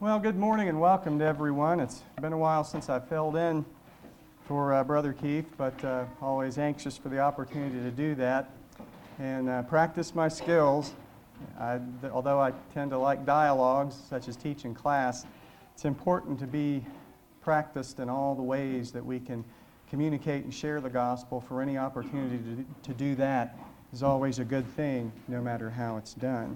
Well, good morning and welcome to everyone. It's been a while since I filled in for Brother Keith, but always anxious for the opportunity to do that and practice my skills. Although I tend to like dialogues, such as teaching class, it's important to be practiced in all the ways that we can communicate and share the gospel. For any opportunity to do that is always a good thing, no matter how it's done.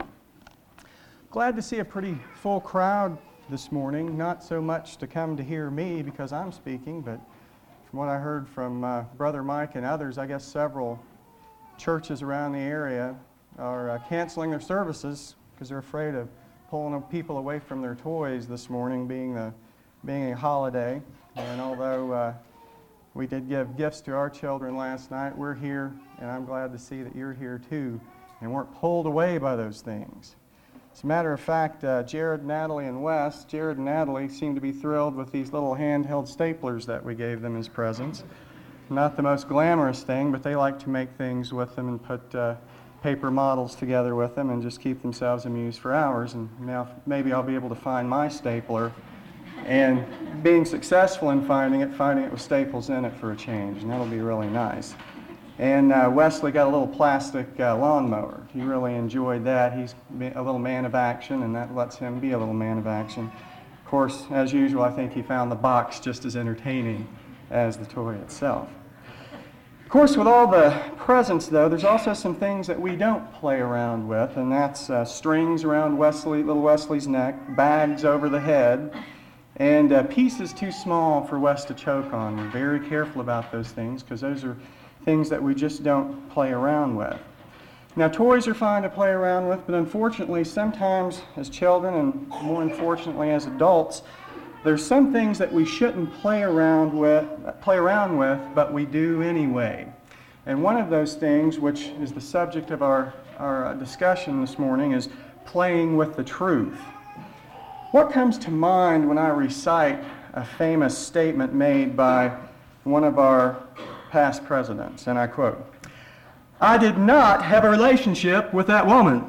Glad to see a pretty full crowd this morning. Not so much to come to hear me because I'm speaking, but from what I heard from Brother Mike and others, I guess several churches around the area are canceling their services because they're afraid of pulling people away from their toys this morning, being a holiday. And although we did give gifts to our children last night, we're here, and I'm glad to see that you're here too and weren't pulled away by those things. As a matter of fact, Jared, Natalie, and Wes, Jared and Natalie seem to be thrilled with these little handheld staplers that we gave them as presents. Not the most glamorous thing, but they like to make things with them and put paper models together with them and just keep themselves amused for hours. And now maybe I'll be able to find my stapler, and being successful in finding it with staples in it for a change, and that'll be really nice. And Wesley got a little plastic lawnmower. He really enjoyed that. He's a little man of action, and that lets him be a little man of action. Of course, as usual, I think he found the box just as entertaining as the toy itself. Of course, with all the presents, though, there's also some things that we don't play around with, and that's strings around little Wesley's neck, bags over the head, and pieces too small for Wes to choke on. We're very careful about those things because those are things that we just don't play around with. Now, toys are fine to play around with, but unfortunately, sometimes as children and more unfortunately as adults, there's some things that we shouldn't play around with, but we do anyway. And one of those things, which is the subject of our discussion this morning, is playing with the truth. What comes to mind when I recite a famous statement made by one of our past presidents, and I quote, "I did not have a relationship with that woman."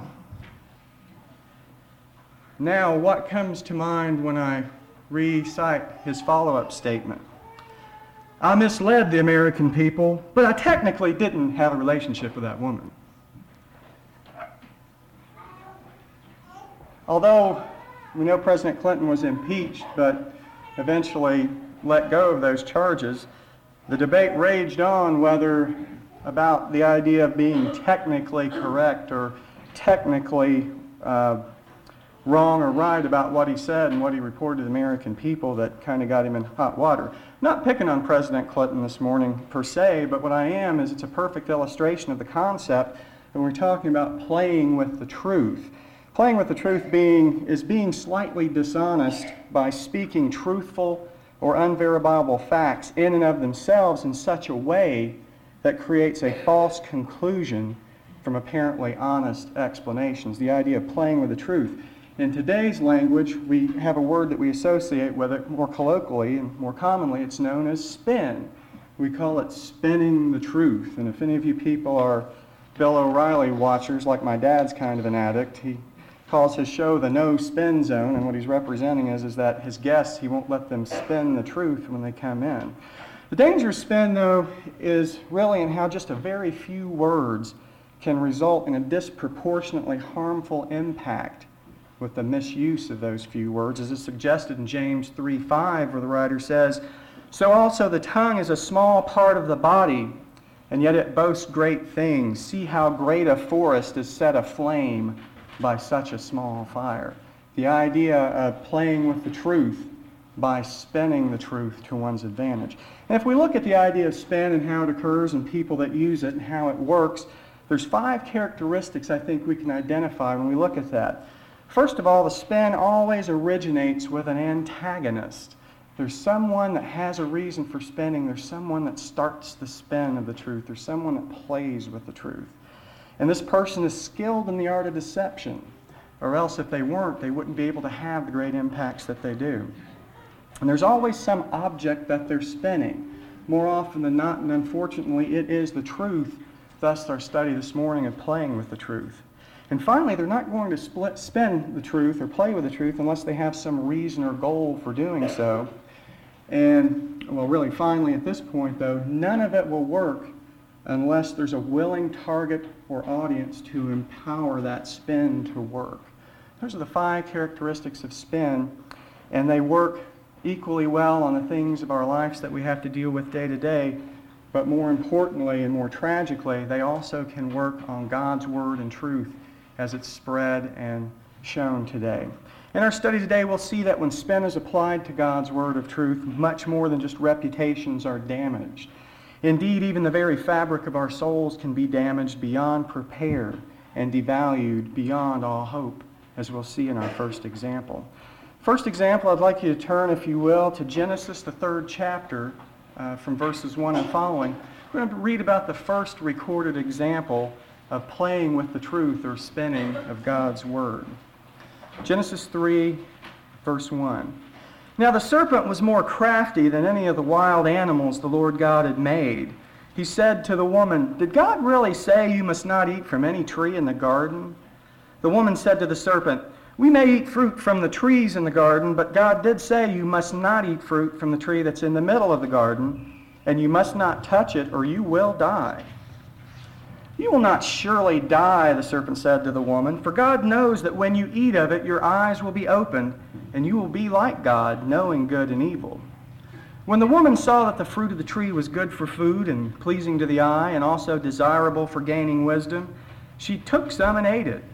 Now, what comes to mind when I recite his follow-up statement? "I misled the American people, but I technically didn't have a relationship with that woman." Although we know President Clinton was impeached, but eventually let go of those charges, the debate raged on about the idea of being technically correct or technically wrong or right about what he said and what he reported to the American people that kind of got him in hot water. Not picking on President Clinton this morning per se, but what I am is it's a perfect illustration of the concept when we're talking about playing with the truth. Playing with the truth is being slightly dishonest by speaking truthful or unverifiable facts in and of themselves in such a way that creates a false conclusion from apparently honest explanations. The idea of playing with the truth. In today's language, we have a word that we associate with it more colloquially and more commonly. It's known as spin. We call it spinning the truth. And if any of you people are Bill O'Reilly watchers, like my dad's kind of an addict, he calls his show the No Spin Zone, and what he's representing is that his guests, he won't let them spin the truth when they come in. The danger of spin, though, is really in how just a very few words can result in a disproportionately harmful impact with the misuse of those few words, as is suggested in James 3:5, where the writer says, "So also the tongue is a small part of the body, and yet it boasts great things. See how great a forest is set aflame by such a small fire." The idea of playing with the truth by spinning the truth to one's advantage. And if we look at the idea of spin and how it occurs and people that use it and how it works, there's 5 characteristics I think we can identify when we look at that. First of all, the spin always originates with an antagonist. There's someone that has a reason for spinning. There's someone that starts the spin of the truth. There's someone that plays with the truth. And this person is skilled in the art of deception, or else if they weren't, they wouldn't be able to have the great impacts that they do. And there's always some object that they're spinning. More often than not, and unfortunately, it is the truth. Thus, our study this morning of playing with the truth. And finally, they're not going to spin the truth or play with the truth unless they have some reason or goal for doing so. And, well, really, finally, at this point, though, none of it will work unless there's a willing target or audience to empower that spin to work. Those are the 5 characteristics of spin, and they work equally well on the things of our lives that we have to deal with day to day, but more importantly and more tragically, they also can work on God's Word and truth as it's spread and shown today. In our study today, we'll see that when spin is applied to God's Word of truth, much more than just reputations are damaged. Indeed, even the very fabric of our souls can be damaged beyond repair and devalued beyond all hope, as we'll see in our first example. First example, I'd like you to turn, if you will, to Genesis, the 3rd chapter, from verses 1 and following. We're going to read about the first recorded example of playing with the truth or spinning of God's Word. Genesis 3, verse 1. Now the serpent was more crafty than any of the wild animals the Lord God had made. He said to the woman, "Did God really say you must not eat from any tree in the garden?" The woman said to the serpent, "We may eat fruit from the trees in the garden, but God did say you must not eat fruit from the tree that's in the middle of the garden, and you must not touch it or you will die." "You will not surely die," the serpent said to the woman, "for God knows that when you eat of it, your eyes will be opened, and you will be like God, knowing good and evil." When the woman saw that the fruit of the tree was good for food and pleasing to the eye and also desirable for gaining wisdom, she took some and ate it.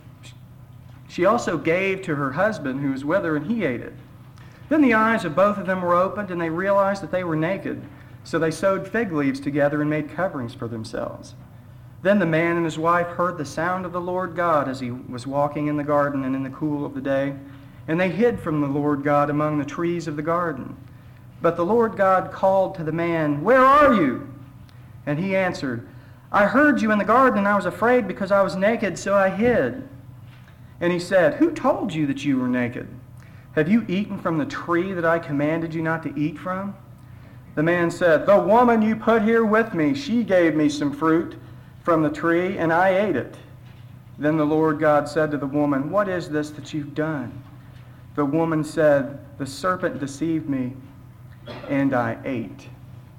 She also gave to her husband who was with her, and he ate it. Then the eyes of both of them were opened, and they realized that they were naked. So they sewed fig leaves together and made coverings for themselves. Then the man and his wife heard the sound of the Lord God as he was walking in the garden and in the cool of the day, and they hid from the Lord God among the trees of the garden. But the Lord God called to the man, "Where are you?" And he answered, "I heard you in the garden, and I was afraid because I was naked, so I hid." And he said, "Who told you that you were naked? Have you eaten from the tree that I commanded you not to eat from?" The man said, "The woman you put here with me, she gave me some fruit from the tree, and I ate it." Then the Lord God said to the woman, "What is this that you've done?" The woman said, "The serpent deceived me, and I ate."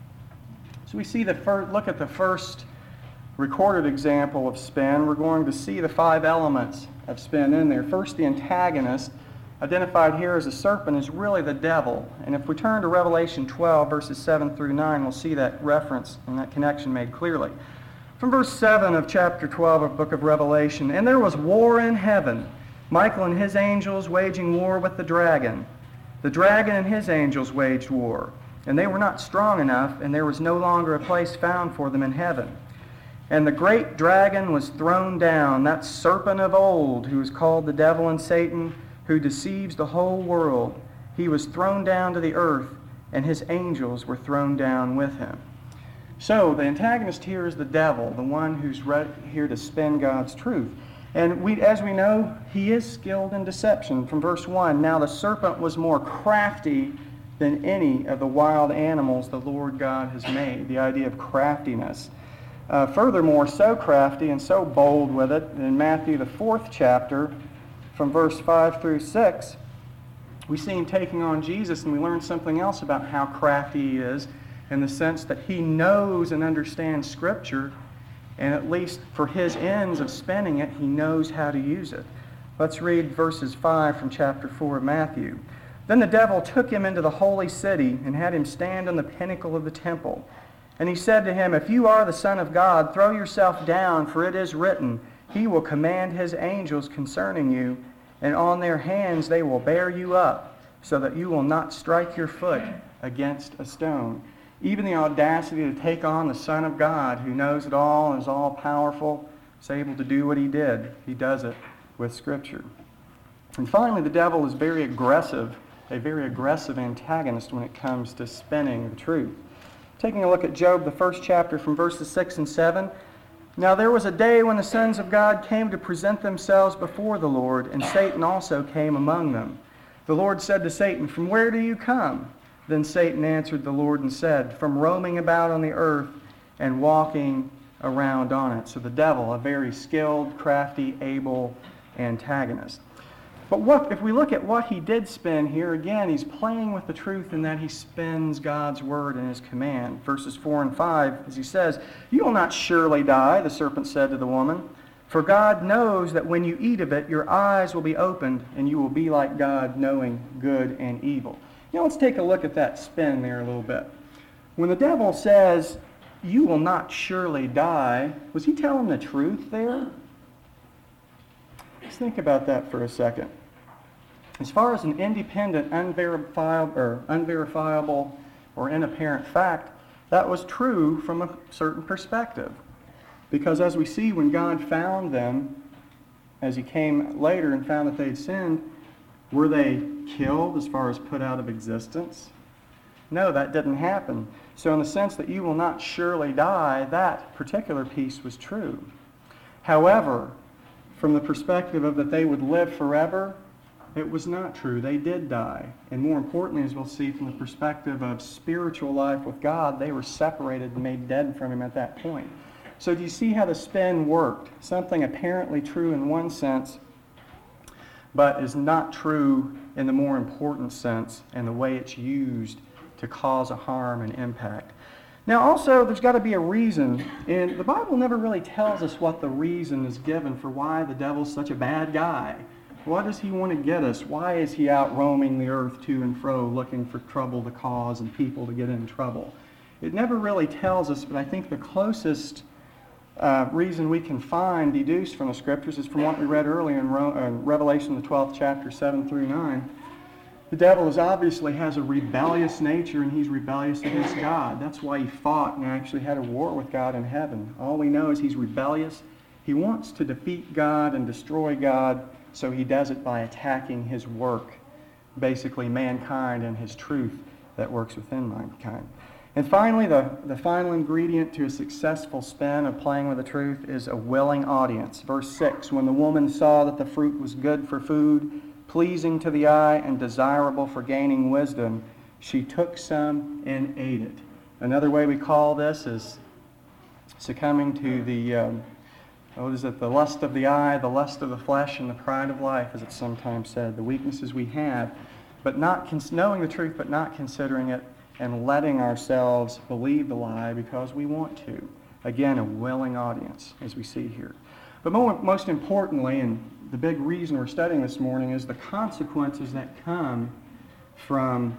So we see look at the first recorded example of spin. We're going to see the 5 elements of spin in there. First, the antagonist, identified here as a serpent, is really the devil. And if we turn to Revelation 12, verses 7 through 9, we'll see that reference and that connection made clearly. From verse 7 of chapter 12 of the book of Revelation, "And there was war in heaven, Michael and his angels waging war with the dragon. The dragon and his angels waged war, and they were not strong enough, and there was no longer a place found for them in heaven. And the great dragon was thrown down, that serpent of old, who is called the devil and Satan, who deceives the whole world. He was thrown down to the earth, and his angels were thrown down with him." So the antagonist here is the devil, the one who's here to spin God's truth. And as we know, he is skilled in deception. From verse 1, "Now the serpent was more crafty than any of the wild animals the Lord God has made." The idea of craftiness. Furthermore, so crafty and so bold with it, in Matthew, the 4th chapter, from verse 5 through 6, we see him taking on Jesus, and we learn something else about how crafty he is, in the sense that he knows and understands Scripture, and at least for his ends of spinning it, he knows how to use it. Let's read verses 5 from chapter 4 of Matthew. "Then the devil took him into the holy city and had him stand on the pinnacle of the temple. And he said to him, 'If you are the Son of God, throw yourself down, for it is written, He will command His angels concerning you, and on their hands they will bear you up, so that you will not strike your foot against a stone.'" Even the audacity to take on the Son of God, who knows it all and is all-powerful, is able to do what he did. He does it with Scripture. And finally, the devil is very aggressive, a very aggressive antagonist when it comes to spinning the truth. Taking a look at Job, the 1st chapter, from verses 6 and 7. "Now there was a day when the sons of God came to present themselves before the Lord, and Satan also came among them. The Lord said to Satan, 'From where do you come?' Then Satan answered the Lord and said, 'From roaming about on the earth and walking around on it. So the devil, a very skilled, crafty, able antagonist. But if we look at what he did spin here, again, he's playing with the truth in that he spins God's word and his command. Verses 4 and 5, as he says, "You will not surely die," the serpent said to the woman, "for God knows that when you eat of it, your eyes will be opened, and you will be like God, knowing good and evil." Let's take a look at that spin there a little bit. When the devil says, "You will not surely die," was he telling the truth there? Let's think about that for a second. As far as an independent, unverifiable, or inapparent fact, that was true from a certain perspective. Because as we see, when God found them, as he came later and found that they'd sinned, were they killed as far as put out of existence? No, that didn't happen. So in the sense that you will not surely die, that particular piece was true. However, from the perspective of that they would live forever, it was not true. They did die. And more importantly, as we'll see from the perspective of spiritual life with God, they were separated and made dead from him at that point. So do you see how the spin worked? Something apparently true in one sense, but is not true in the more important sense and the way it's used to cause a harm and impact. Now also, there's got to be a reason, and the Bible never really tells us what the reason is given for why the devil's such a bad guy. What does he want to get us? Why is he out roaming the earth to and fro looking for trouble to cause and people to get in trouble? It never really tells us, but I think the closest reason we can find deduced from the Scriptures is from what we read earlier in Revelation, the 12th chapter, 7 through 9. The devil obviously has a rebellious nature, and he's rebellious against God. That's why he fought and actually had a war with God in heaven. All we know is he's rebellious. He wants to defeat God and destroy God, so he does it by attacking his work, basically mankind and his truth that works within mankind. And finally, the final ingredient to a successful spin of playing with the truth is a willing audience. Verse 6, "When the woman saw that the fruit was good for food, pleasing to the eye, and desirable for gaining wisdom, she took some and ate it." Another way we call this is succumbing to the the lust of the eye, the lust of the flesh, and the pride of life, as it's sometimes said, the weaknesses we have, but not knowing the truth, but not considering it, and letting ourselves believe the lie because we want to. Again, a willing audience, as we see here. But most importantly, and the big reason we're studying this morning, is the consequences that come from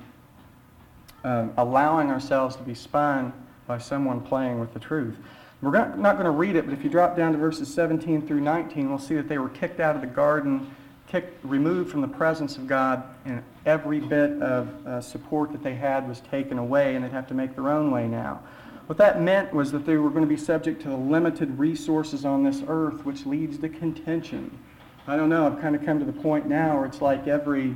allowing ourselves to be spun by someone playing with the truth. We're not going to read it, but if you drop down to verses 17 through 19, we'll see that they were kicked out of the garden, removed from the presence of God, and every bit of support that they had was taken away, and they'd have to make their own way now. What that meant was that they were going to be subject to the limited resources on this earth, which leads to contention. I don't know, I've kind of come to the point now where it's like every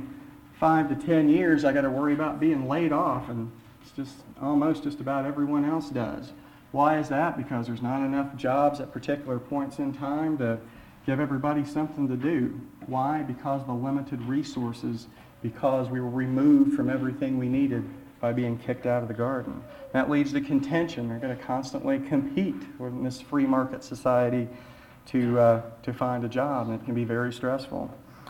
5 to 10 years I got to worry about being laid off, and it's just almost just about everyone else does. Why is that? Because there's not enough jobs at particular points in time to give everybody something to do. Why? Because of the limited resources, because we were removed from everything we needed by being kicked out of the garden. That leads to contention. They're going to constantly compete in this free market society to find a job, and it can be very stressful.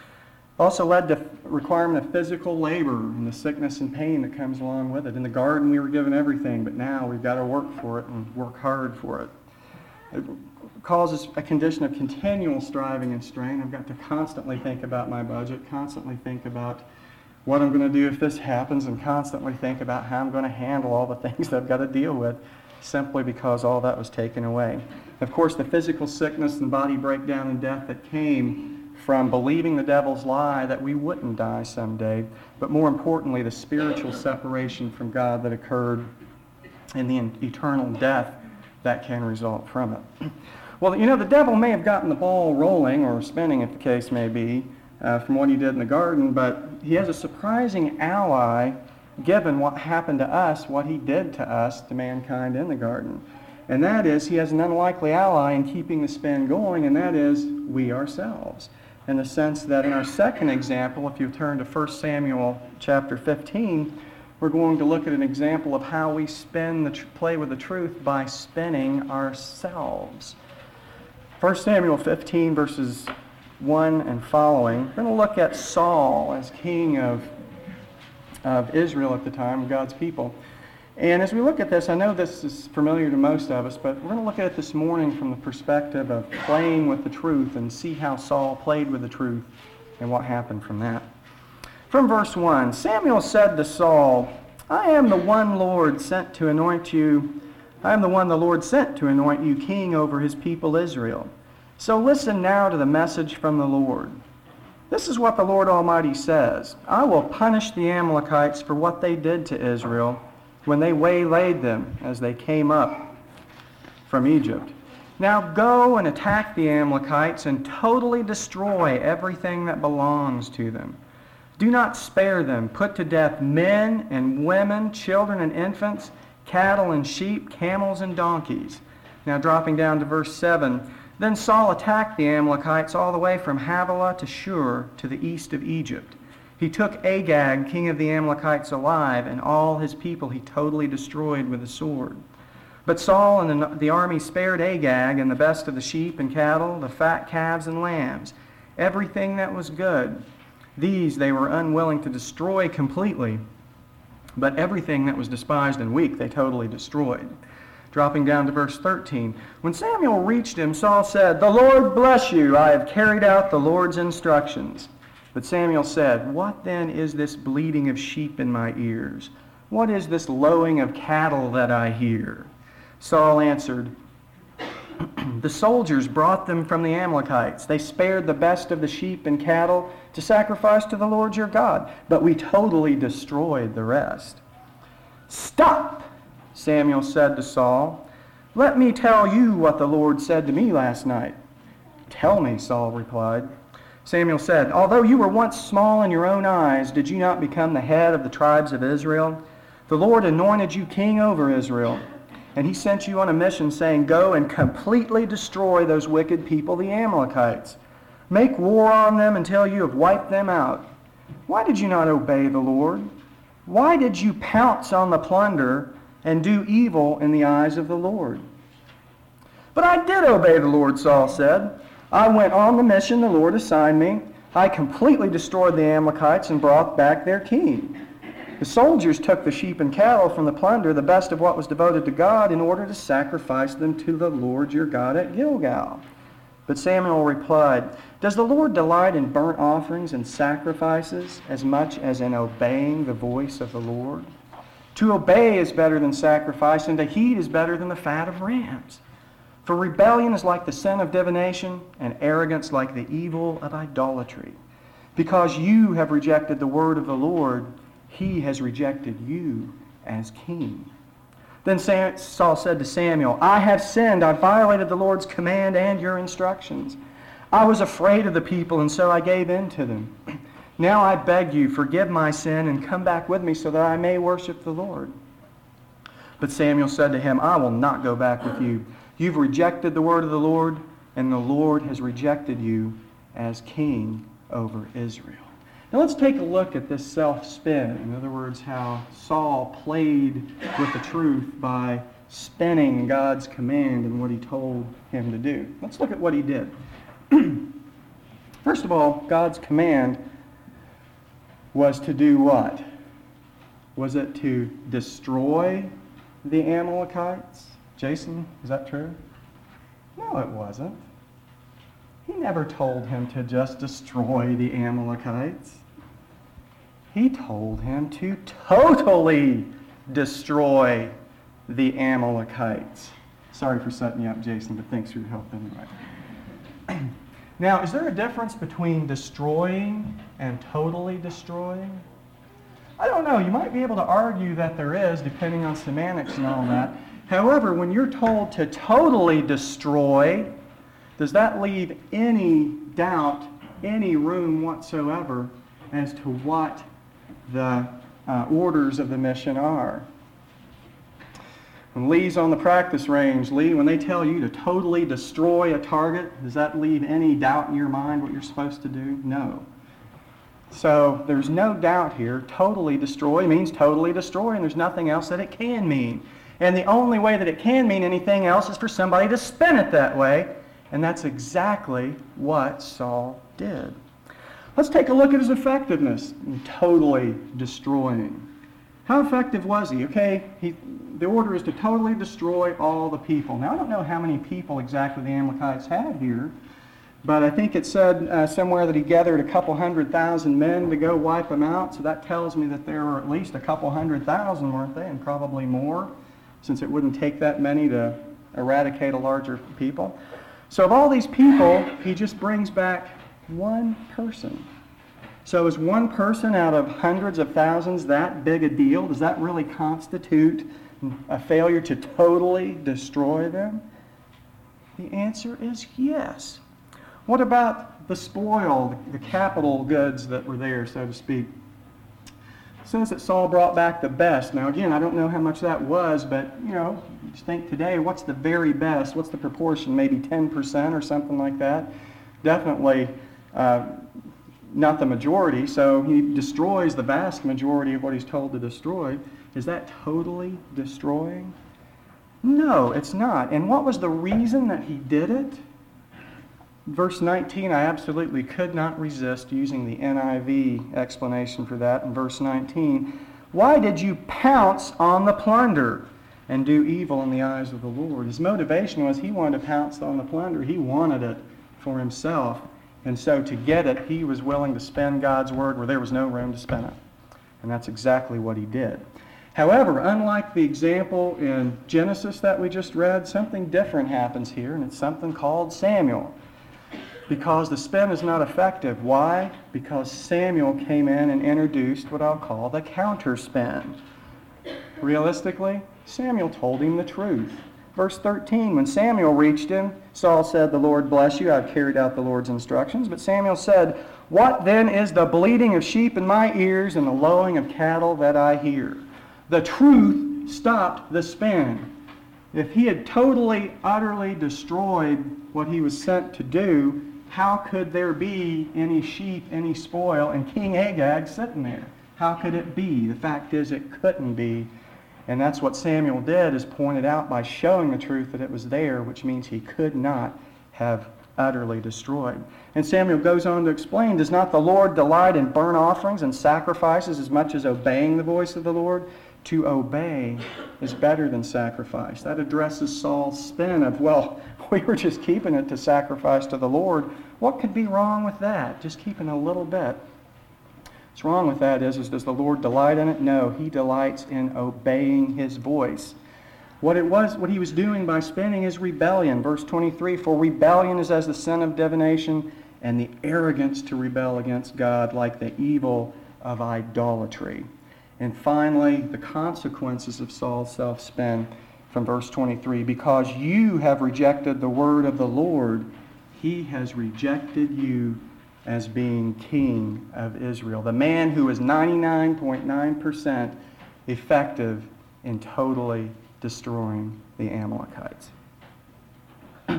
Also led to requirement of physical labor and the sickness and pain that comes along with it. In the garden we were given everything, but now we've got to work for it and work hard for it. It causes a condition of continual striving and strain. I've got to constantly think about my budget, constantly think about what I'm going to do if this happens, and constantly think about how I'm going to handle all the things that I've got to deal with, simply because all that was taken away. Of course, the physical sickness and body breakdown and death that came from believing the devil's lie that we wouldn't die someday, but more importantly, the spiritual separation from God that occurred and the eternal death that can result from it. Well, the devil may have gotten the ball rolling, or spinning if the case may be, from what he did in the garden, but he has a surprising ally given what happened to us, what he did to us, to mankind in the garden. And that is, he has an unlikely ally in keeping the spin going, and that is we ourselves. In the sense that in our second example, if you turn to 1 Samuel chapter 15, we're going to look at an example of how we play with the truth by spinning ourselves. 1 Samuel 15, verses 1 and following. We're going to look at Saul as king of Israel at the time, God's people. And as we look at this, I know this is familiar to most of us, but we're going to look at it this morning from the perspective of playing with the truth and see how Saul played with the truth and what happened from that. From verse 1, Samuel said to Saul, I am the one the Lord sent to anoint you king over his people Israel. So listen now to the message from the Lord. This is what the Lord Almighty says. I will punish the Amalekites for what they did to Israel when they waylaid them as they came up from Egypt. Now go and attack the Amalekites and totally destroy everything that belongs to them. Do not spare them. Put to death men and women, children and infants, cattle and sheep, camels and donkeys. Now dropping down to verse 7, Then Saul attacked the Amalekites all the way from Havilah to Shur to the east of Egypt. He took Agag, king of the Amalekites, alive, and all his people he totally destroyed with a sword. But Saul and the army spared Agag and the best of the sheep and cattle, the fat calves and lambs, everything that was good. These they were unwilling to destroy completely, but everything that was despised and weak they totally destroyed. Dropping down to verse 13. When Samuel reached him, Saul said, The Lord bless you. I have carried out the Lord's instructions. But Samuel said, What then is this bleating of sheep in my ears? What is this lowing of cattle that I hear? Saul answered, The soldiers brought them from the Amalekites. They spared the best of the sheep and cattle to sacrifice to the Lord your God, but we totally destroyed the rest. Stop, Samuel said to Saul. Let me tell you what the Lord said to me last night. Tell me, Saul replied. Samuel said, Although you were once small in your own eyes, did you not become the head of the tribes of Israel? The Lord anointed you king over Israel, and he sent you on a mission saying, Go and completely destroy those wicked people, the Amalekites. Make war on them until you have wiped them out. Why did you not obey the Lord? Why did you pounce on the plunder and do evil in the eyes of the Lord? But I did obey the Lord, Saul said. I went on the mission the Lord assigned me. I completely destroyed the Amalekites and brought back their king. The soldiers took the sheep and cattle from the plunder, the best of what was devoted to God, in order to sacrifice them to the Lord your God at Gilgal. But Samuel replied, Does the Lord delight in burnt offerings and sacrifices as much as in obeying the voice of the Lord? To obey is better than sacrifice, and to heed is better than the fat of rams. For rebellion is like the sin of divination, and arrogance like the evil of idolatry. Because you have rejected the word of the Lord, he has rejected you as king. Then Saul said to Samuel, I have sinned. I violated the Lord's command and your instructions. I was afraid of the people, and so I gave in to them. Now I beg you, forgive my sin and come back with me so that I may worship the Lord. But Samuel said to him, I will not go back with you. You've rejected the word of the Lord, and the Lord has rejected you as king over Israel. Now let's take a look at this self-spin. In other words, how Saul played with the truth by spinning God's command and what he told him to do. Let's look at what he did. First of all, God's command was to do what? Was it to destroy the Amalekites? Jason, is that true? No, it wasn't. He never told him to just destroy the Amalekites. He told him to totally destroy the Amalekites. Sorry for setting you up, Jason, but thanks for your help anyway. Now, is there a difference between destroying and totally destroying? I don't know. You might be able to argue that there is, depending on semantics and all that. However, when you're told to totally destroy, does that leave any doubt, any room whatsoever as to what the orders of the mission are? When Lee's on the practice range, Lee, when they tell you to totally destroy a target, does that leave any doubt in your mind what you're supposed to do? No. So there's no doubt here, totally destroy means totally destroy, and there's nothing else that it can mean. And the only way that it can mean anything else is for somebody to spin it that way, and that's exactly what Saul did. Let's take a look at his effectiveness in totally destroying. How effective was he? Okay, the order is to totally destroy all the people. Now, I don't know how many people exactly the Amalekites had here, but I think it said somewhere that he gathered a couple 100,000 men to go wipe them out, so that tells me that there were at least a couple 100,000, weren't they, and probably more, since it wouldn't take that many to eradicate a larger people. So of all these people, he just brings back one person. So is one person out of hundreds of thousands that big a deal? Does that really constitute a failure to totally destroy them? The answer is yes. What about the spoil, the capital goods that were there, so to speak? It says that Saul brought back the best. Now again, I don't know how much that was, but just think today, what's the very best? What's the proportion? Maybe 10% or something like that? Definitely not the majority, so he destroys the vast majority of what he's told to destroy. Is that totally destroying? No, it's not. And what was the reason that he did it? Verse 19, I absolutely could not resist using the NIV explanation for that. In verse 19, why did you pounce on the plunder and do evil in the eyes of the Lord? His motivation was he wanted to pounce on the plunder. He wanted it for himself. And so to get it, he was willing to spend God's word where there was no room to spend it. And that's exactly what he did. However, unlike the example in Genesis that we just read, something different happens here, and it's something called Samuel. Because the spin is not effective. Why? Because Samuel came in and introduced what I'll call the counter spin. Realistically, Samuel told him the truth. Verse 13, when Samuel reached him, Saul said, the Lord bless you, I've carried out the Lord's instructions. But Samuel said, what then is the bleating of sheep in my ears and the lowing of cattle that I hear? The truth stopped the spin. If he had totally, utterly destroyed what he was sent to do, how could there be any sheep, any spoil, and King Agag sitting there? How could it be? The fact is it couldn't be. And that's what Samuel did, is pointed out by showing the truth that it was there, which means he could not have utterly destroyed. And Samuel goes on to explain, does not the Lord delight in burnt offerings and sacrifices as much as obeying the voice of the Lord? To obey is better than sacrifice. That addresses Saul's spin of, well, we were just keeping it to sacrifice to the Lord. What could be wrong with that? Just keeping a little bit. What's wrong with that is does the Lord delight in it? No, he delights in obeying his voice. What he was doing by spinning is rebellion. Verse 23, for rebellion is as the sin of divination, and the arrogance to rebel against God like the evil of idolatry. And finally, the consequences of Saul's self-spin from verse 23, because you have rejected the word of the Lord, he has rejected you as being king of Israel. The man who is 99.9% effective in totally destroying the Amalekites. Well,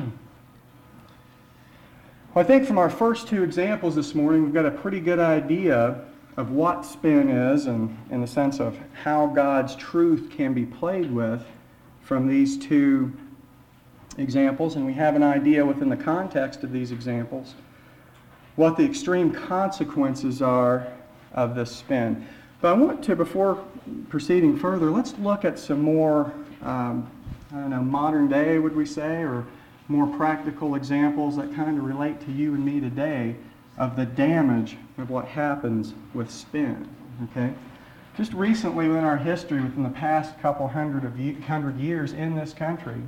I think from our first two examples this morning, we've got a pretty good idea of what spin is, and in the sense of how God's truth can be played with from these two examples. And we have an idea within the context of these examples what the extreme consequences are of this spin. But I want to, before proceeding further, let's look at some more, modern day, would we say, or more practical examples that kind of relate to you and me today of the damage of what happens with spin. Okay? Just recently within our history, within the past couple hundred years in this country,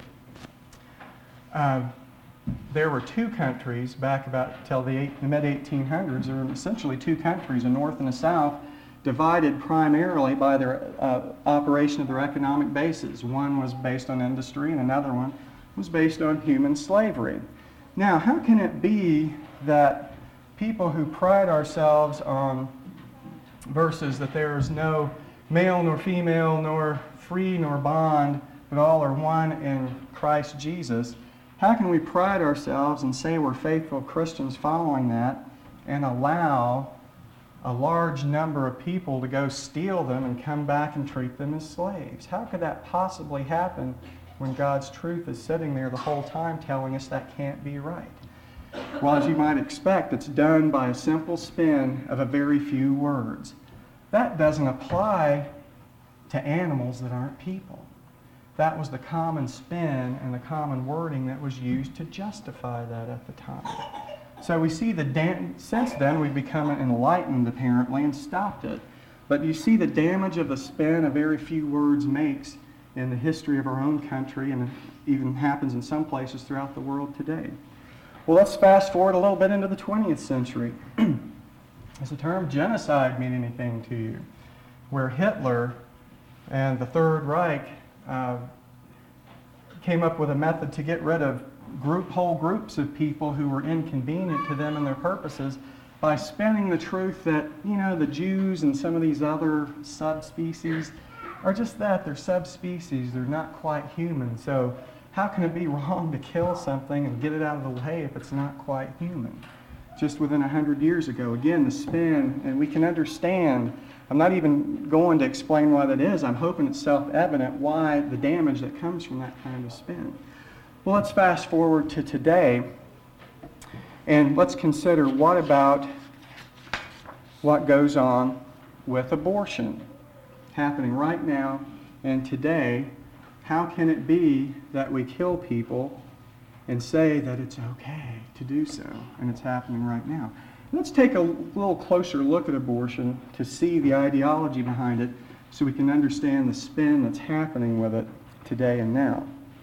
there were two countries back about till the mid-1800s. There were essentially two countries, a north and a south, divided primarily by their operation of their economic bases. One was based on industry and another one was based on human slavery. Now, how can it be that people who pride ourselves on verses that there is no male nor female, nor free nor bond, but all are one in Christ Jesus, how can we pride ourselves and say we're faithful Christians following that and allow a large number of people to go steal them and come back and treat them as slaves? How could that possibly happen when God's truth is sitting there the whole time telling us that can't be right? Well, as you might expect, it's done by a simple spin of a very few words. That doesn't apply to animals that aren't people. That was the common spin and the common wording that was used to justify that at the time. So we see since then we've become enlightened apparently and stopped it. But you see the damage of the spin a very few words makes in the history of our own country, and it even happens in some places throughout the world today. Well, let's fast forward a little bit into the 20th century. Does the term genocide mean anything to you? Where Hitler and the Third Reich came up with a method to get rid of whole groups of people who were inconvenient to them and their purposes by spinning the truth that, the Jews and some of these other subspecies are just that. They're subspecies. They're not quite human. So how can it be wrong to kill something and get it out of the way if it's not quite human? Just within 100 years ago, again, the spin, and we can understand. I'm not even going to explain why that is. I'm hoping it's self-evident why the damage that comes from that kind of spin. Well, let's fast forward to today, and let's consider what about what goes on with abortion happening right now and today. How can it be that we kill people and say that it's okay to do so, and it's happening right now? Let's take a little closer look at abortion to see the ideology behind it so we can understand the spin that's happening with it today and now.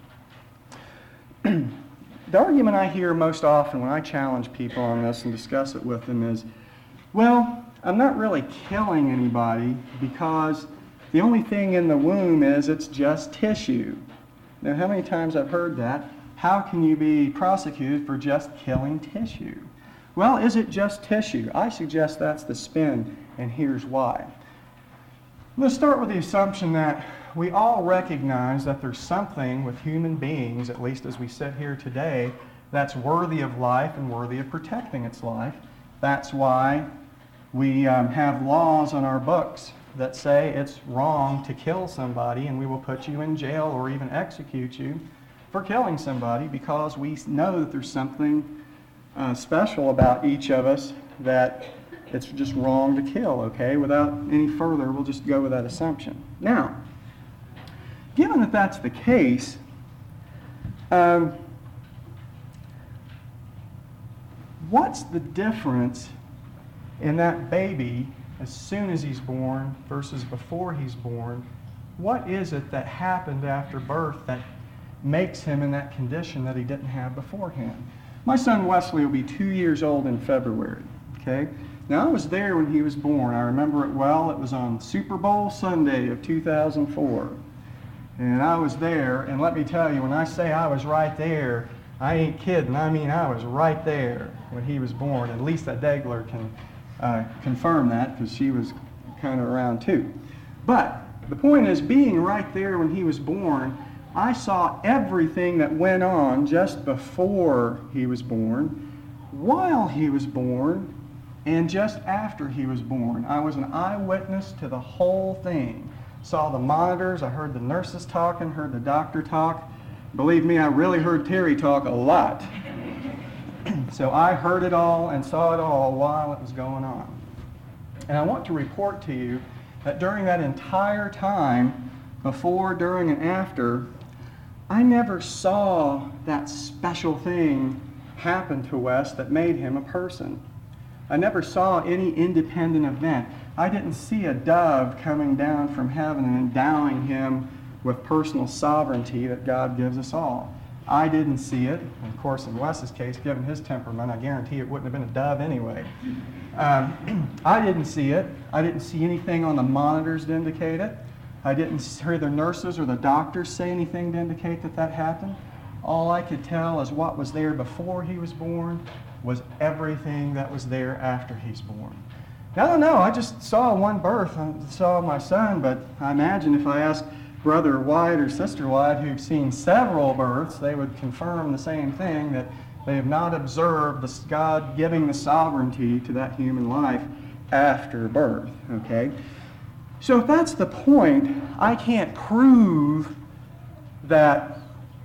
The argument I hear most often when I challenge people on this and discuss it with them is, well, I'm not really killing anybody because the only thing in the womb is it's just tissue. Now, how many times I've heard that? How can you be prosecuted for just killing tissue? Well, is it just tissue? I suggest that's the spin, and here's why. Let's start with the assumption that we all recognize that there's something with human beings, at least as we sit here today, that's worthy of life and worthy of protecting its life. That's why we have laws on our books that say it's wrong to kill somebody and we will put you in jail or even execute you for killing somebody, because we know that there's something special about each of us that it's just wrong to kill, okay? Without any further, we'll just go with that assumption. Now, given that that's the case, what's the difference in that baby as soon as he's born versus before he's born? What is it that happened after birth that makes him in that condition that he didn't have beforehand? My son Wesley will be 2 years old in February, okay? Now, I was there when he was born. I remember it well. It was on Super Bowl Sunday of 2004. And I was there, and let me tell you, when I say I was right there, I ain't kidding. I mean, I was right there when he was born. And Lisa Degler can confirm that, because she was kind of around too. But the point is, being right there when he was born, I saw everything that went on just before he was born, while he was born, and just after he was born. I was an eyewitness to the whole thing. Saw the monitors, I heard the nurses talking, heard the doctor talk. Believe me, I really heard Terry talk a lot. So I heard it all and saw it all while it was going on. And I want to report to you that during that entire time, before, during, and after, I never saw that special thing happen to Wes that made him a person. I never saw any independent event. I didn't see a dove coming down from heaven and endowing him with personal sovereignty that God gives us all. I didn't see it. And of course, in Wes's case, given his temperament, I guarantee it wouldn't have been a dove anyway. I didn't see it. I didn't see anything on the monitors to indicate it. I didn't hear the nurses or the doctors say anything to indicate that that happened. All I could tell is what was there before he was born was everything that was there after he's born. Now, I don't know, I just saw one birth. I saw my son, but I imagine if I asked Brother White or Sister White, who've seen several births, they would confirm the same thing, that they have not observed God giving the sovereignty to that human life after birth, okay? So if that's the point, I can't prove that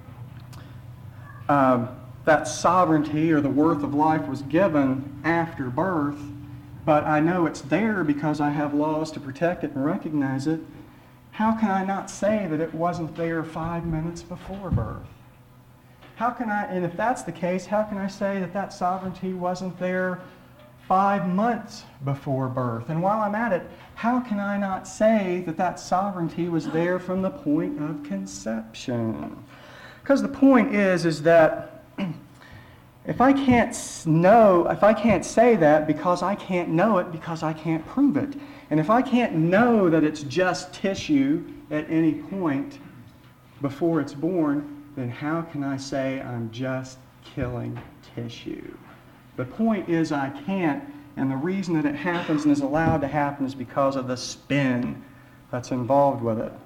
that sovereignty or the worth of life was given after birth, but I know it's there because I have laws to protect it and recognize it. How can I not say that it wasn't there 5 minutes before birth? How can I, and if that's the case, how can I say that that sovereignty wasn't there 5 months before birth? And while I'm at it, how can I not say that that sovereignty was there from the point of conception? Because the point is that if I can't say that because I can't know it because I can't prove it. And if I can't know that it's just tissue at any point before it's born, then how can I say I'm just killing tissue? The point is I can't, and the reason that it happens and is allowed to happen is because of the spin that's involved with it.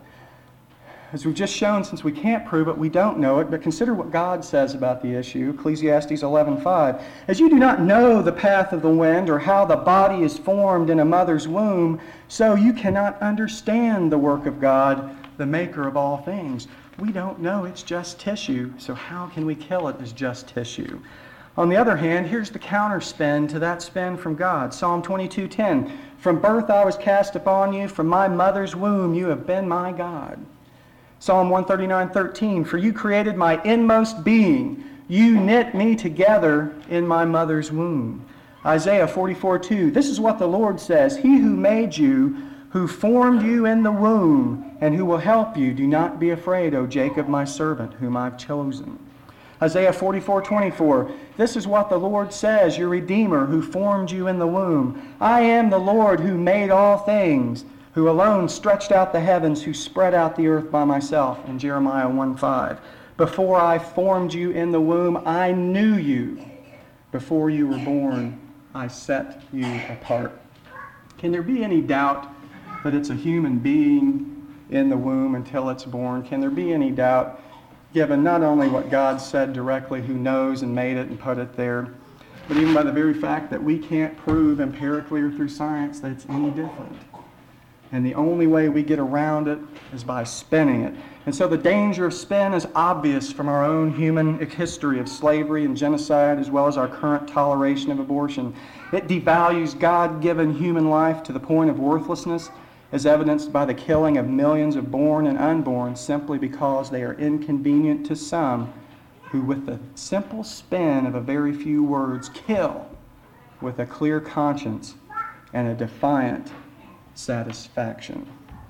As we've just shown, since we can't prove it, we don't know it, but consider what God says about the issue. Ecclesiastes 11:5. As you do not know the path of the wind or how the body is formed in a mother's womb, so you cannot understand the work of God, the maker of all things. We don't know, it's just tissue, so how can we kill it as just tissue? On the other hand, here's the counterspin to that spin from God. Psalm 22:10. From birth I was cast upon you, from my mother's womb you have been my God. Psalm 139:13. For you created my inmost being. You knit me together in my mother's womb. Isaiah 44:2. This is what the Lord says. He who made you, who formed you in the womb, and who will help you. Do not be afraid, O Jacob, my servant, whom I've chosen. Isaiah 44:24. This is what the Lord says, your Redeemer, who formed you in the womb. I am the Lord who made all things, who alone stretched out the heavens, who spread out the earth by myself. In Jeremiah 1:5. Before I formed you in the womb, I knew you. Before you were born, I set you apart. Can there be any doubt that it's a human being in the womb until it's born? Can there be any doubt, given not only what God said directly, who knows and made it and put it there, but even by the very fact that we can't prove empirically or through science that it's any different? And the only way we get around it is by spinning it. And so the danger of spin is obvious from our own human history of slavery and genocide, as well as our current toleration of abortion. It devalues God-given human life to the point of worthlessness, as evidenced by the killing of millions of born and unborn simply because they are inconvenient to some who, with the simple spin of a very few words, kill with a clear conscience and a defiant satisfaction.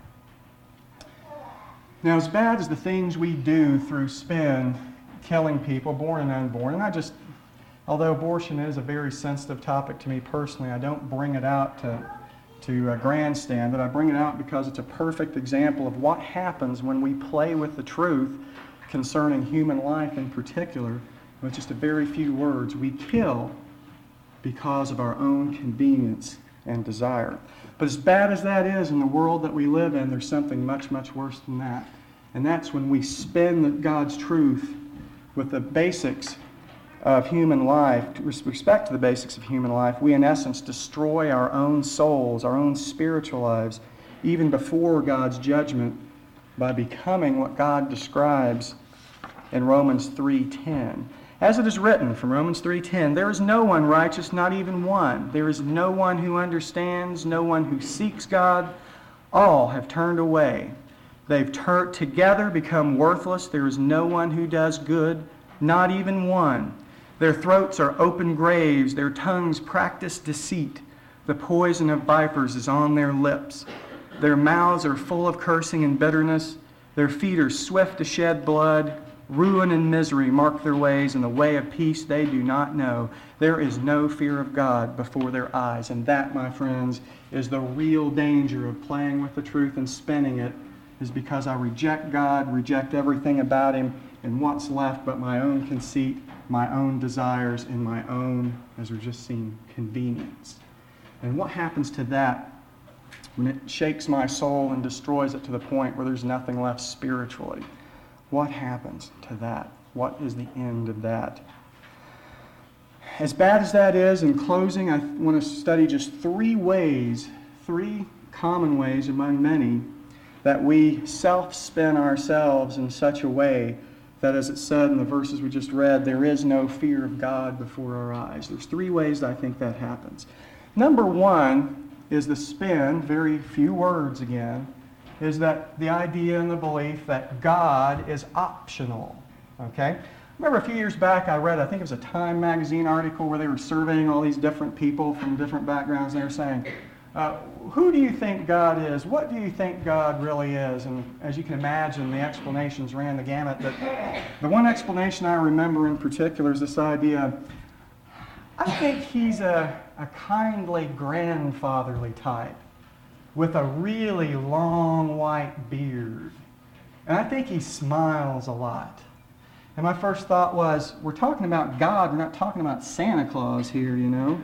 Now, as bad as the things we do through spin, killing people, born and unborn, and although abortion is a very sensitive topic to me personally, I don't bring it out to grandstand, but I bring it out because it's a perfect example of what happens when we play with the truth concerning human life in particular. With just a very few words, we kill because of our own convenience and desire. But as bad as that is in the world that we live in, there's something much, much worse than that. And that's when we spin God's truth with the basics of human life, with respect to the basics of human life, we in essence destroy our own souls, our own spiritual lives, even before God's judgment by becoming what God describes in Romans 3:10. As it is written from Romans 3:10, there is no one righteous, not even one. There is no one who understands, no one who seeks God. All have turned away. They've together become worthless. There is no one who does good, not even one. Their throats are open graves. Their tongues practice deceit. The poison of vipers is on their lips. Their mouths are full of cursing and bitterness. Their feet are swift to shed blood. Ruin and misery mark their ways, and the way of peace they do not know. There is no fear of God before their eyes. And that, my friends, is the real danger of playing with the truth and spinning it, is because I reject God, reject everything about Him, and what's left but my own conceit, my own desires, and my own, as we've just seen, convenience. And what happens to that when it shakes my soul and destroys it to the point where there's nothing left spiritually? What happens to that? What is the end of that? as bad as that is, in closing, I want to study just three common ways among many, that we self-spin ourselves in such a way that, as it said in the verses we just read, there is no fear of God before our eyes. There's three ways that I think that happens. Number one is the spin, very few words again, is that the idea and the belief that God is optional. Okay? Remember a few years back I read, I think it was a Time magazine article where they were surveying all these different people from different backgrounds, and they were saying, who do you think God is? What do you think God really is? And as you can imagine, the explanations ran the gamut. But the one explanation I remember in particular is this idea, I think he's a kindly grandfatherly type with a really long white beard. And I think he smiles a lot. And my first thought was, we're talking about God, we're not talking about Santa Claus here, you know.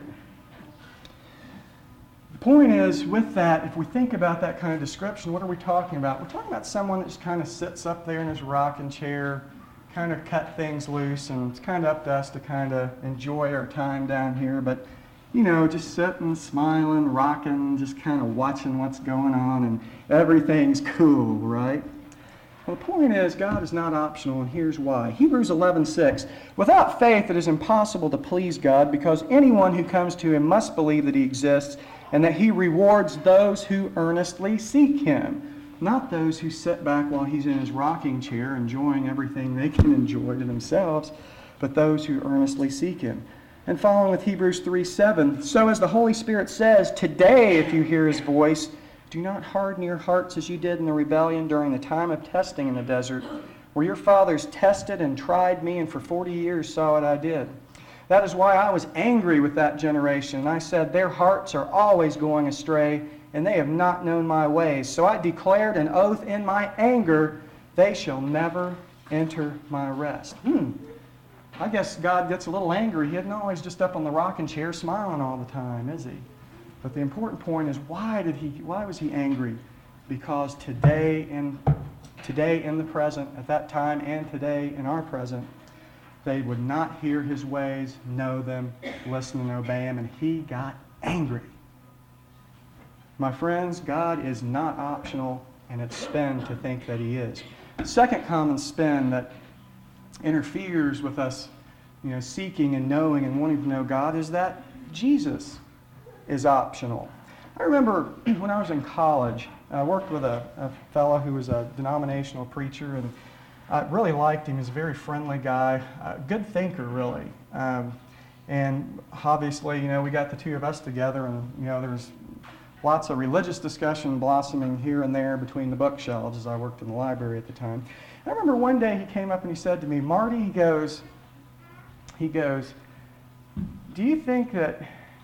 The point is, with that, if we think about that kind of description, what are we talking about? We're talking about someone that just kind of sits up there in his rocking chair, kind of cut things loose, and it's kind of up to us to kind of enjoy our time down here, but, you know, just sitting, smiling, rocking, just kind of watching what's going on, and everything's cool, right? Well, the point is, God is not optional, and here's why. Hebrews 11:6, without faith it is impossible to please God, because anyone who comes to him must believe that he exists, and that he rewards those who earnestly seek him, not those who sit back while he's in his rocking chair enjoying everything they can enjoy to themselves, but those who earnestly seek him. And following with Hebrews 3:7, so as the Holy Spirit says, today if you hear his voice, do not harden your hearts as you did in the rebellion during the time of testing in the desert, where your fathers tested and tried me, and for 40 years saw what I did. That is why I was angry with that generation, and I said, their hearts are always going astray, and they have not known my ways. So I declared an oath in my anger, they shall never enter my rest. I guess God gets a little angry. He isn't always just up on the rocking chair smiling all the time, is he? But the important point is, why was he angry? Because today in the present, at that time and today in our present, they would not hear his ways, know them, listen and obey him, and he got angry. My friends, God is not optional, and it's spin to think that he is. The second common spin that interferes with us, seeking and knowing and wanting to know God is that Jesus is optional. I remember when I was in college, I worked with a fellow who was a denominational preacher, and I really liked him. He's a very friendly guy, a good thinker, really. And obviously, we got the two of us together, and there was lots of religious discussion blossoming here and there between the bookshelves as I worked in the library at the time. I remember one day he came up and he said to me, Marty, he goes, do you think that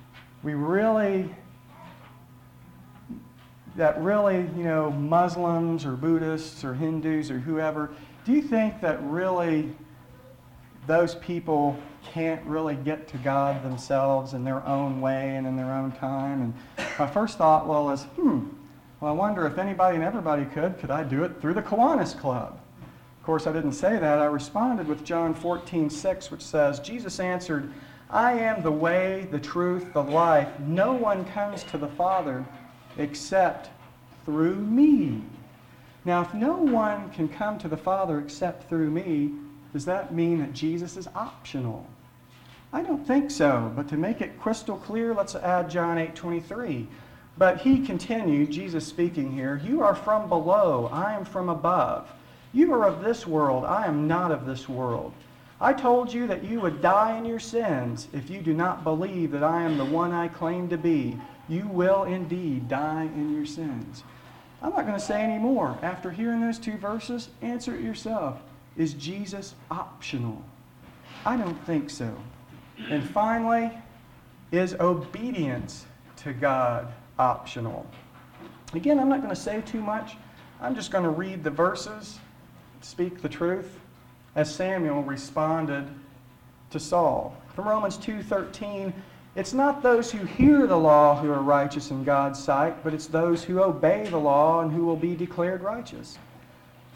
Muslims or Buddhists or Hindus or whoever, do you think that really those people can't really get to God themselves in their own way and in their own time? And my first thought is, I wonder if anybody and everybody could I do it through the Kiwanis Club? Of course, I didn't say that. I responded with John 14:6, which says, Jesus answered, I am the way, the truth, the life. No one comes to the Father except through me. Now, if no one can come to the Father except through me, does that mean that Jesus is optional? I don't think so. But to make it crystal clear, let's add John 8:23. But he continued, Jesus speaking here, you are from below, I am from above. You are of this world, I am not of this world. I told you that you would die in your sins if you do not believe that I am the one I claim to be. You will indeed die in your sins. I'm not going to say any more. After hearing those two verses, answer it yourself. Is Jesus optional? I don't think so. And finally, is obedience to God optional? Again, I'm not going to say too much. I'm just going to read the verses, speak the truth, as Samuel responded to Saul. From Romans 2:13, it's not those who hear the law who are righteous in God's sight, but it's those who obey the law and who will be declared righteous.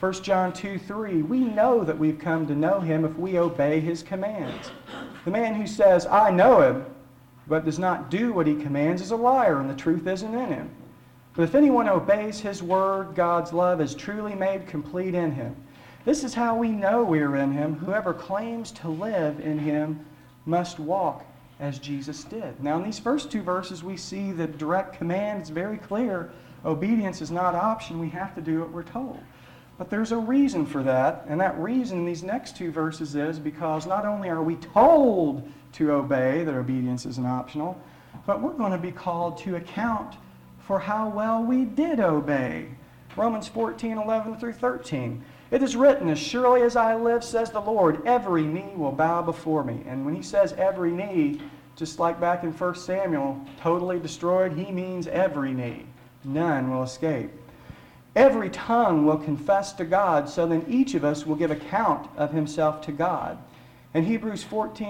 1 John 2:3, we know that we've come to know him if we obey his commands. The man who says, I know him, but does not do what he commands is a liar, and the truth isn't in him. But if anyone obeys his word, God's love is truly made complete in him. This is how we know we are in him. Whoever claims to live in him must walk as Jesus did. Now, in these first two verses, we see the direct command is very clear. Obedience is not option. We have to do what we're told. But there's a reason for that, and that reason in these next two verses is because not only are we told to obey, that obedience isn't optional, but we're going to be called to account for how well we did obey. Romans 14:11 through 13. It is written, as surely as I live, says the Lord, every knee will bow before me. And when he says every knee, just like back in 1 Samuel, totally destroyed, he means every knee. None will escape. Every tongue will confess to God, so then each of us will give account of himself to God. In Hebrews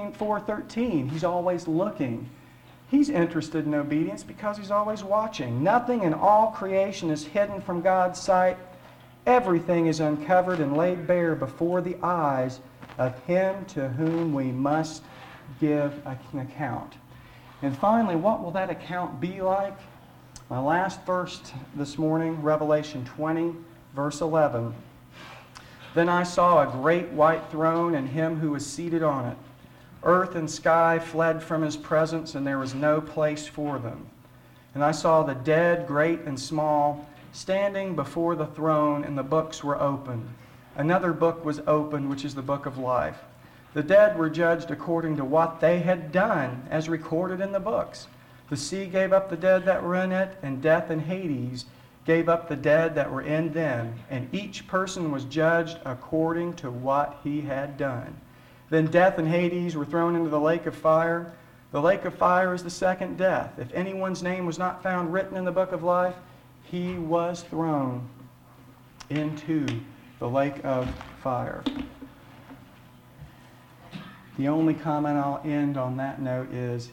4:13, he's always looking. He's interested in obedience because he's always watching. Nothing in all creation is hidden from God's sight. Everything is uncovered and laid bare before the eyes of him to whom we must give an account. And finally, what will that account be like? My last verse this morning, Revelation 20, verse 11. Then I saw a great white throne and him who was seated on it. Earth and sky fled from his presence, and there was no place for them. And I saw the dead, great and small, standing before the throne, and the books were opened. Another book was opened, which is the book of life. The dead were judged according to what they had done, as recorded in the books. The sea gave up the dead that were in it, and death and Hades gave up the dead that were in them, and each person was judged according to what he had done. Then death and Hades were thrown into the lake of fire. The lake of fire is the second death. If anyone's name was not found written in the book of life, he was thrown into the lake of fire. The only comment I'll end on that note is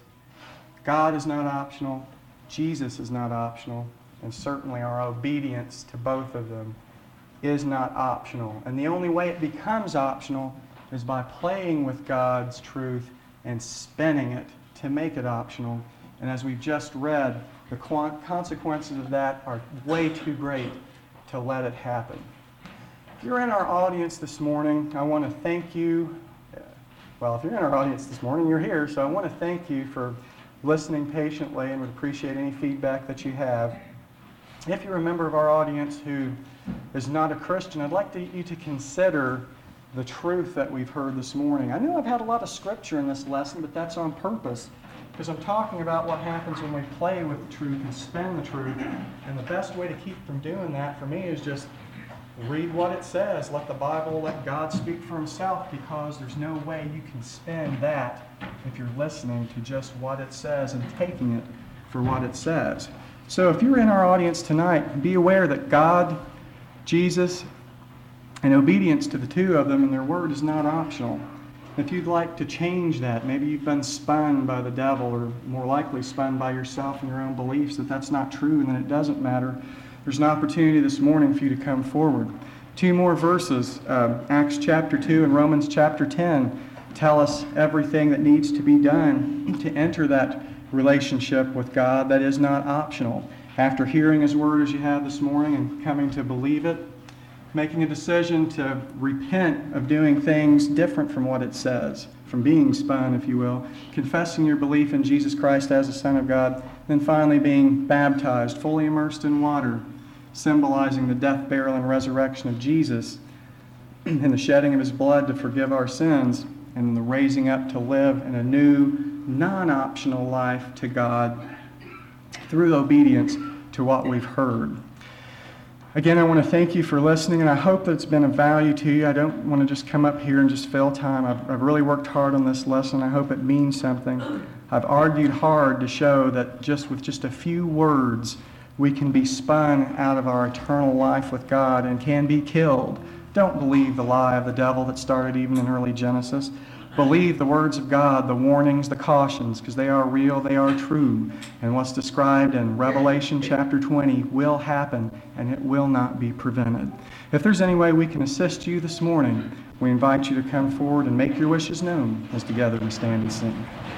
God is not optional, Jesus is not optional, and certainly our obedience to both of them is not optional. And the only way it becomes optional is by playing with God's truth and spinning it to make it optional. And as we've just read, the consequences of that are way too great to let it happen. If you're in our audience this morning, I want to thank you. Well, if you're in our audience this morning, you're here, so I want to thank you for listening patiently and would appreciate any feedback that you have. If you're a member of our audience who is not a Christian, I'd like you to consider the truth that we've heard this morning. I know I've had a lot of scripture in this lesson, but that's on purpose, because I'm talking about what happens when we play with the truth and spin the truth. And the best way to keep from doing that for me is just read what it says. Let the Bible, let God speak for himself, because there's no way you can spin that if you're listening to just what it says and taking it for what it says. So if you're in our audience tonight, be aware that God, Jesus, and obedience to the two of them and their word is not optional. If you'd like to change that, maybe you've been spun by the devil, or more likely spun by yourself and your own beliefs that that's not true and that it doesn't matter, there's an opportunity this morning for you to come forward. Two more verses, Acts chapter 2 and Romans chapter 10, tell us everything that needs to be done to enter that relationship with God that is not optional. After hearing his word as you have this morning and coming to believe it, making a decision to repent of doing things different from what it says, from being spun, if you will, confessing your belief in Jesus Christ as the Son of God, then finally being baptized, fully immersed in water, symbolizing the death, burial, and resurrection of Jesus, and the shedding of his blood to forgive our sins, and the raising up to live in a new, non-optional life to God through obedience to what we've heard. Again, I want to thank you for listening, and I hope that it's been of value to you. I don't want to just come up here and just fill time. I've really worked hard on this lesson. I hope it means something. I've argued hard to show that with just a few words, we can be spun out of our eternal life with God and can be killed. Don't believe the lie of the devil that started even in early Genesis. Believe the words of God, the warnings, the cautions, because they are real, they are true. And what's described in Revelation chapter 20 will happen, and it will not be prevented. If there's any way we can assist you this morning, we invite you to come forward and make your wishes known as together we stand and sing.